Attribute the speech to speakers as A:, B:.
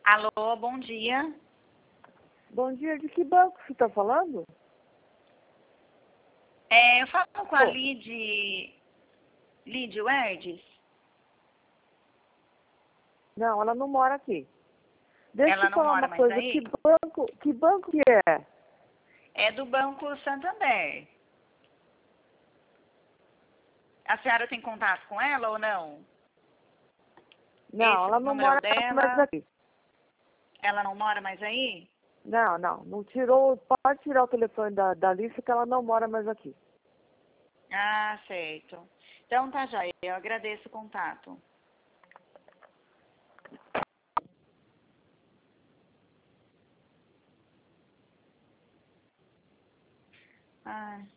A: Alô, bom dia.
B: Bom dia, de que banco você está falando?
A: Eu falo com a Lid Werdes.
B: Não, ela não mora aqui. Deixa
A: Ela
B: eu
A: não
B: falar
A: mora
B: uma
A: mais
B: coisa,
A: aí?
B: que banco que é?
A: É do Banco Santander. A senhora tem contato com ela ou não?
B: Não,
A: Esse
B: ela não
A: número é o
B: mora mais
A: dela?
B: aqui.
A: Ela não mora mais aí?
B: Não tirou, pode tirar o telefone da lista que ela não mora mais aqui.
A: Ah, certo. Então tá joia, eu agradeço o contato. Ah.